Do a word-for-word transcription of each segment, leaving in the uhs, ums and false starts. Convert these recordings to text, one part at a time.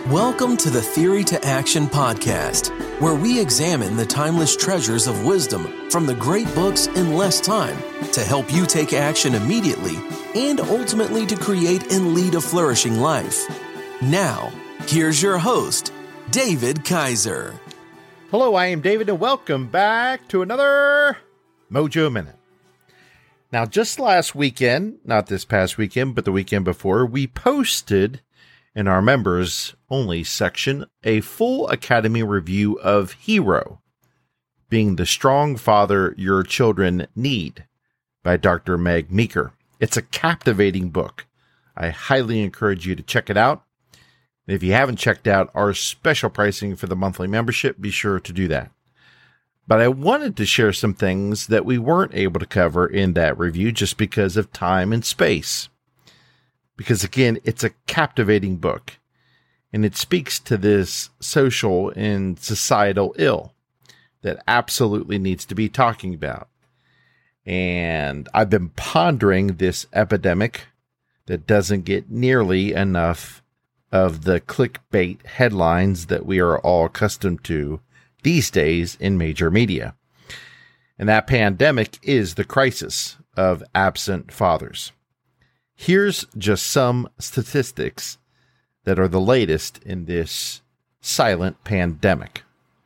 Welcome to the Theory to Action podcast, where we examine the timeless treasures of wisdom from the great books in less time to help you take action immediately and ultimately to create and lead a flourishing life. Now, here's your host, David Kaiser. Hello, I am David, and welcome back to another Mojo Minute. Now, just last weekend, not this past weekend, but the weekend before, we posted in our members only section a full Academy review of Hero, Being the Strong Father Your Children Need by Doctor Meg Meeker. It's a captivating book. I highly encourage you to check it out. And if you haven't checked out our special pricing for the monthly membership, be sure to do that. But I wanted to share some things that we weren't able to cover in that review just because of time and space. Because again, it's a captivating book, and it speaks to this social and societal ill that absolutely needs to be talking about. And I've been pondering this epidemic that doesn't get nearly enough of the clickbait headlines that we are all accustomed to these days in major media. And that pandemic is the crisis of absent fathers. Here's just some statistics that are the latest in this silent pandemic.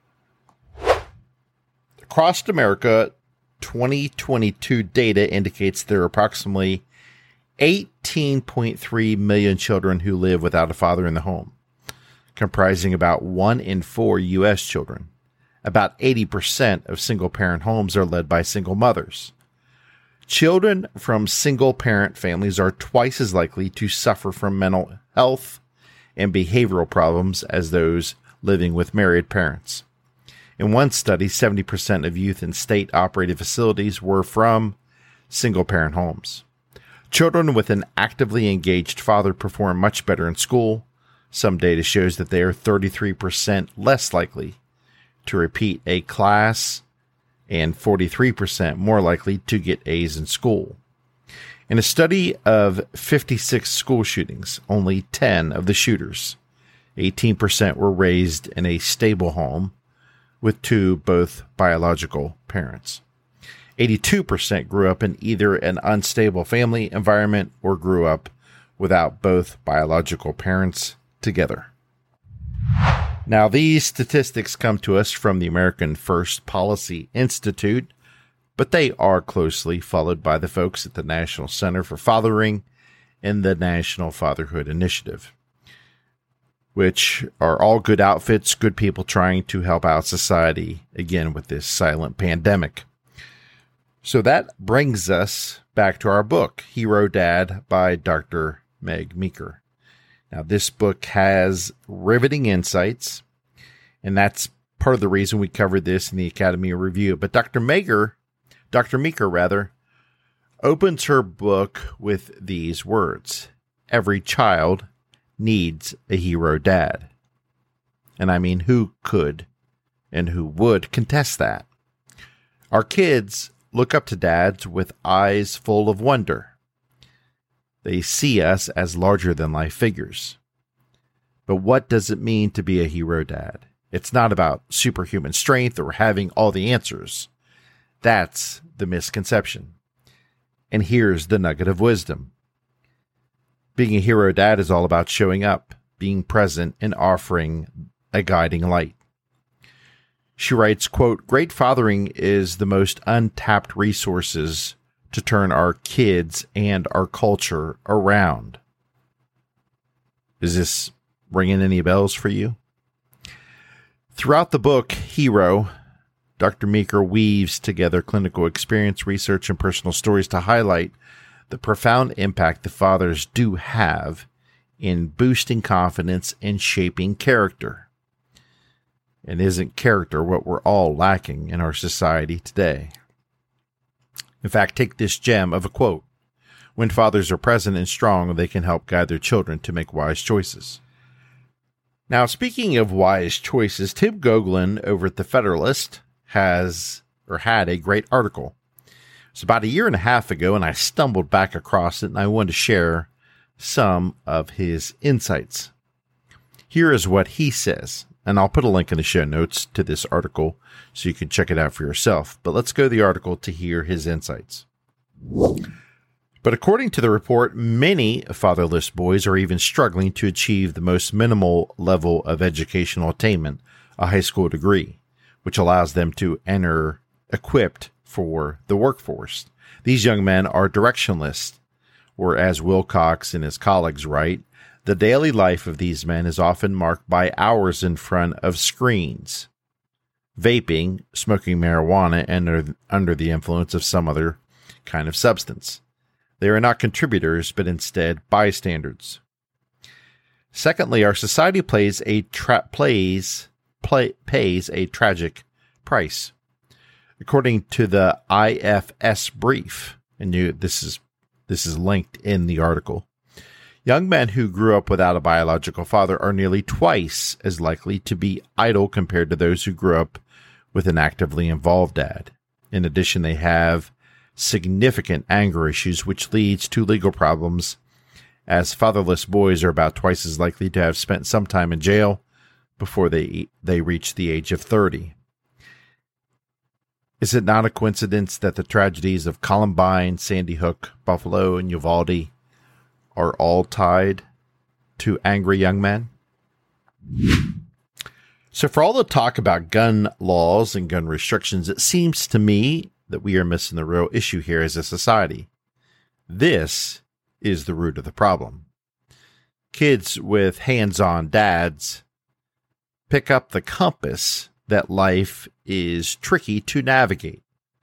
Across America, twenty twenty-two data indicates there are approximately eighteen point three million children who live without a father in the home, comprising about one in four U S children. About eighty percent of single-parent homes are led by single mothers. Children from single-parent families are twice as likely to suffer from mental health and behavioral problems as those living with married parents. In one study, seventy percent of youth in state-operated facilities were from single-parent homes. Children with an actively engaged father perform much better in school. Some data shows that they are thirty-three percent less likely to repeat a class and forty-three percent more likely to get A's in school. In a study of fifty-six school shootings, only ten of the shooters, eighteen percent, were raised in a stable home with two both biological parents. eighty-two percent grew up in either an unstable family environment or grew up without both biological parents together. Now, these statistics come to us from the American First Policy Institute, but they are closely followed by the folks at the National Center for Fathering and the National Fatherhood Initiative, which are all good outfits, good people trying to help out society, again, with this silent pandemic. So that brings us back to our book, Hero Dad by Doctor Meg Meeker. Now, this book has riveting insights, and that's part of the reason we covered this in the Academy Review. But Doctor Meeker, Doctor Meeker, rather, opens her book with these words: "Every child needs a hero dad." And I mean, who could and who would contest that? Our kids look up to dads with eyes full of wonder. They see us as larger-than-life figures. But what does it mean to be a hero dad? It's not about superhuman strength or having all the answers. That's the misconception. And here's the nugget of wisdom. Being a hero dad is all about showing up, being present, and offering a guiding light. She writes, quote, "Great fathering is the most untapped resources to turn our kids and our culture around." Is this ringing any bells for you? Throughout the book, Hero, Doctor Meeker weaves together clinical experience, research, and personal stories to highlight the profound impact the fathers do have in boosting confidence and shaping character. And isn't character what we're all lacking in our society today? In fact, take this gem of a quote: "When fathers are present and strong, they can help guide their children to make wise choices." Now, speaking of wise choices, Tim Gogolin over at The Federalist has, or had, a great article. It's about a year and a half ago, and I stumbled back across it, and I wanted to share some of his insights. Here is what he says, and I'll put a link in the show notes to this article so you can check it out for yourself. But let's go to the article to hear his insights. But according to the report, many fatherless boys are even struggling to achieve the most minimal level of educational attainment, a high school degree, which allows them to enter equipped for the workforce. These young men are directionless, or as Wilcox and his colleagues write, the daily life of these men is often marked by hours in front of screens, vaping, smoking marijuana, and under, under the influence of some other kind of substance. They are not contributors, but instead bystanders. Secondly, our society plays a tra- plays play, pays a tragic price. According to the I F S brief, and you, this is this is linked in the article, young men who grew up without a biological father are nearly twice as likely to be idle compared to those who grew up with an actively involved dad. In addition, they have significant anger issues, which leads to legal problems, as fatherless boys are about twice as likely to have spent some time in jail before they they reach the age of thirty. Is it not a coincidence that the tragedies of Columbine, Sandy Hook, Buffalo, and Uvalde are all tied to angry young men? So for all the talk about gun laws and gun restrictions, it seems to me that we are missing the real issue here as a society. This is the root of the problem. Kids with hands-on dads pick up the compass that life is tricky to navigate.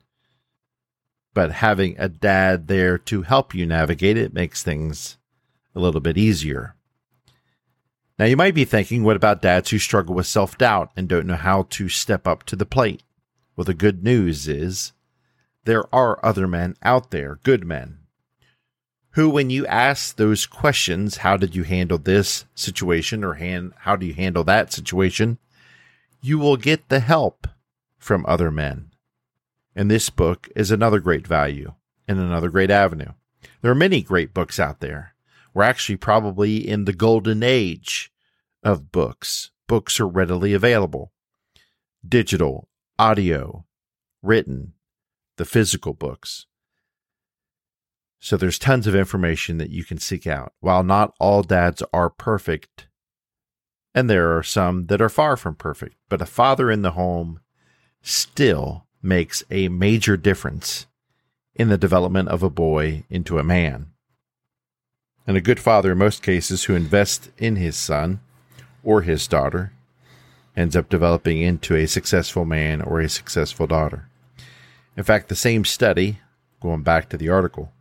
But having a dad there to help you navigate it makes things a little bit easier. Now you might be thinking, what about dads who struggle with self-doubt and don't know how to step up to the plate? Well, the good news is there are other men out there, good men, who, when you ask those questions, how did you handle this situation, or hand, how do you handle that situation, you will get the help from other men. And this book is another great value and another great avenue. There are many great books out there. We're actually probably in the golden age of books. Books are readily available. Digital, audio, written, the physical books. So there's tons of information that you can seek out. While not all dads are perfect, and there are some that are far from perfect, but a father in the home still makes a major difference in the development of a boy into a man. And a good father, in most cases, who invests in his son or his daughter, ends up developing into a successful man or a successful daughter. In fact, the same study, going back to the article,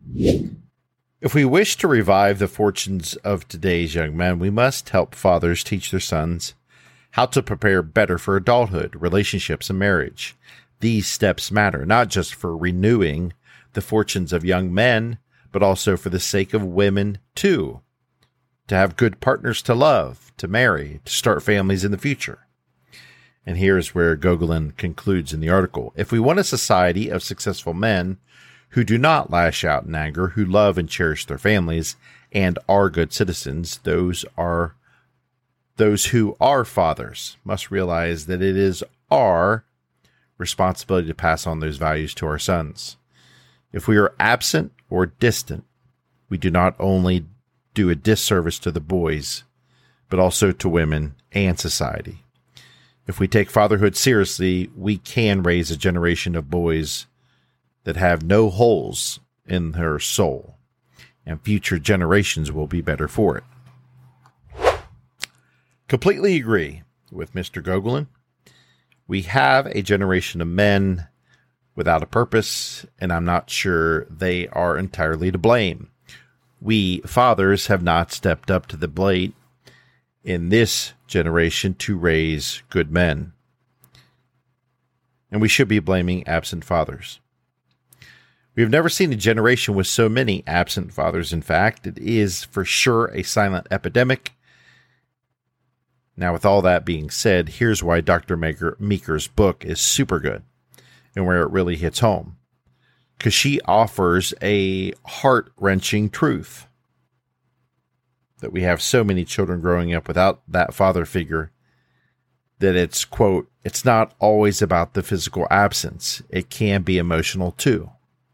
if we wish to revive the fortunes of today's young men, we must help fathers teach their sons how to prepare better for adulthood, relationships, and marriage. These steps matter, not just for renewing the fortunes of young men, but also for the sake of women, too. To have good partners to love, to marry, to start families in the future. And here's where Gogolin concludes in the article. If we want a society of successful men who do not lash out in anger, who love and cherish their families, and are good citizens, those are those who are fathers must realize that it is our responsibility to pass on those values to our sons. If we are absent or distant, we do not only do a disservice to the boys, but also to women and society. If we take fatherhood seriously, we can raise a generation of boys that have no holes in their soul, and future generations will be better for it. Completely agree with Mister Gogolin. We have a generation of men without a purpose, and I'm not sure they are entirely to blame. We fathers have not stepped up to the plate in this generation to raise good men. And we should be blaming absent fathers. We have never seen a generation with so many absent fathers. In fact, it is for sure a silent epidemic. Now, with all that being said, here's why Doctor Meeker's book is super good and where it really hits home. Because she offers a heart-wrenching truth. that we have so many children growing up without that father figure that it's, quote, it's not always about the physical absence. It can be emotional too.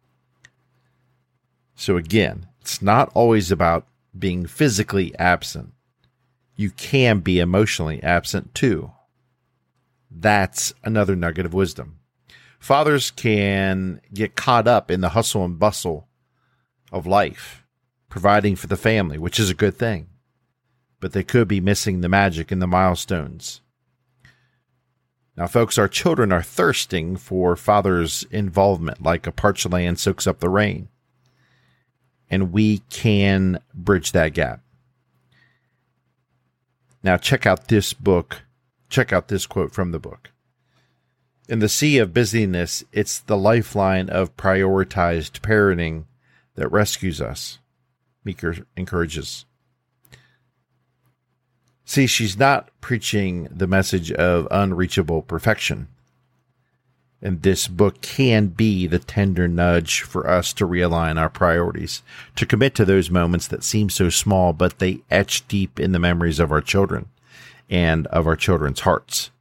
So again, it's not always about being physically absent. You can be emotionally absent too. That's another nugget of wisdom. Fathers can get caught up in the hustle and bustle of life, providing for the family, which is a good thing. But they could be missing the magic and the milestones. Now, folks, our children are thirsting for father's involvement, like a parched land soaks up the rain. And we can bridge that gap. Now, check out this book. Check out this quote from the book. In the sea of busyness, it's the lifeline of prioritized parenting that rescues us, Meeker encourages. See, she's not preaching the message of unreachable perfection. And this book can be the tender nudge for us to realign our priorities, to commit to those moments that seem so small, but they etch deep in the memories of our children and of our children's hearts.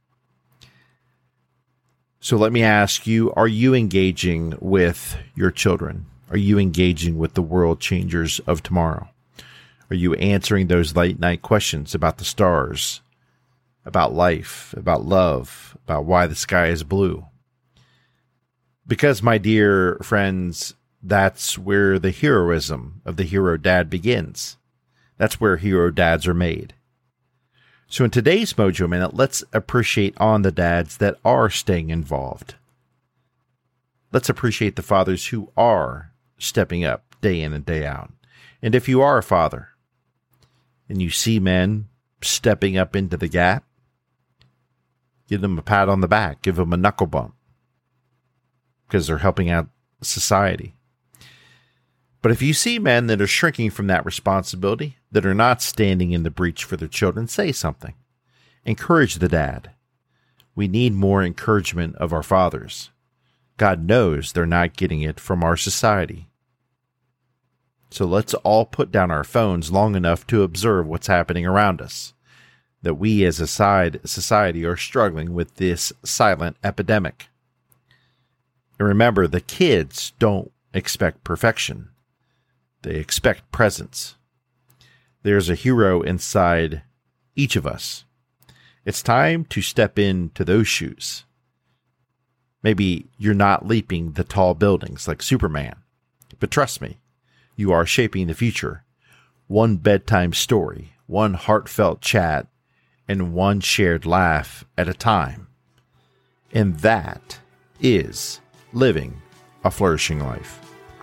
So let me ask you, are you engaging with your children? Are you engaging with the world changers of tomorrow? Are you answering those late night questions about the stars, about life, about love, about why the sky is blue? Because, my dear friends, that's where the heroism of the hero dad begins. That's where hero dads are made. So in today's Mojo Minute, let's appreciate on the dads that are staying involved. Let's appreciate the fathers who are stepping up day in and day out. And if you are a father and you see men stepping up into the gap, give them a pat on the back, give them a knuckle bump, because they're helping out society. But if you see men that are shrinking from that responsibility, that are not standing in the breach for their children, say something. Encourage the dad. We need more encouragement of our fathers. God knows they're not getting it from our society. So let's all put down our phones long enough to observe what's happening around us. That we as a side society are struggling with this silent epidemic. And remember, the kids don't expect perfection. They expect presence. There's a hero inside each of us. It's time to step into those shoes. Maybe you're not leaping the tall buildings like Superman, but trust me, you are shaping the future. One bedtime story, one heartfelt chat, and one shared laugh at a time. And that is living a flourishing life.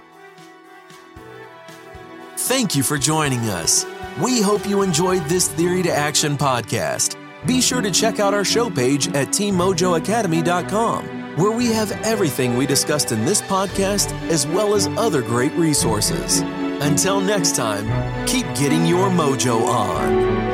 Thank you for joining us. We hope you enjoyed this Theory to Action podcast. Be sure to check out our show page at team mojo academy dot com, where we have everything we discussed in this podcast, as well as other great resources. Until next time, keep getting your mojo on.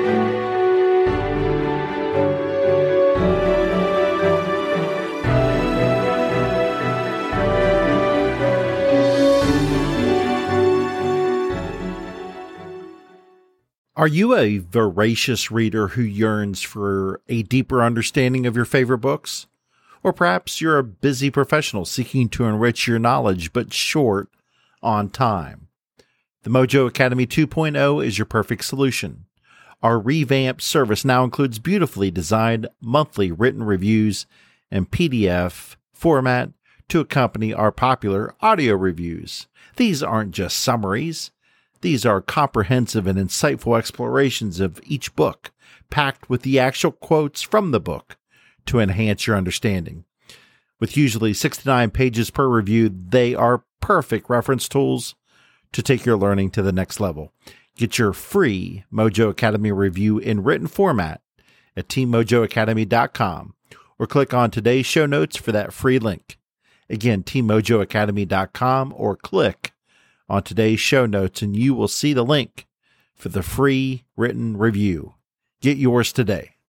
Are you a voracious reader who yearns for a deeper understanding of your favorite books? Or perhaps you're a busy professional seeking to enrich your knowledge but short on time. The Mojo Academy two point oh is your perfect solution. Our revamped service now includes beautifully designed monthly written reviews and P D F format to accompany our popular audio reviews. These aren't just summaries. These are comprehensive and insightful explorations of each book, packed with the actual quotes from the book to enhance your understanding. With usually sixty-nine pages per review, they are perfect reference tools to take your learning to the next level. Get your free Mojo Academy review in written format at team mojo academy dot com or click on today's show notes for that free link. Again, team mojo academy dot com or click on today's show notes and you will see the link for the free written review. Get yours today.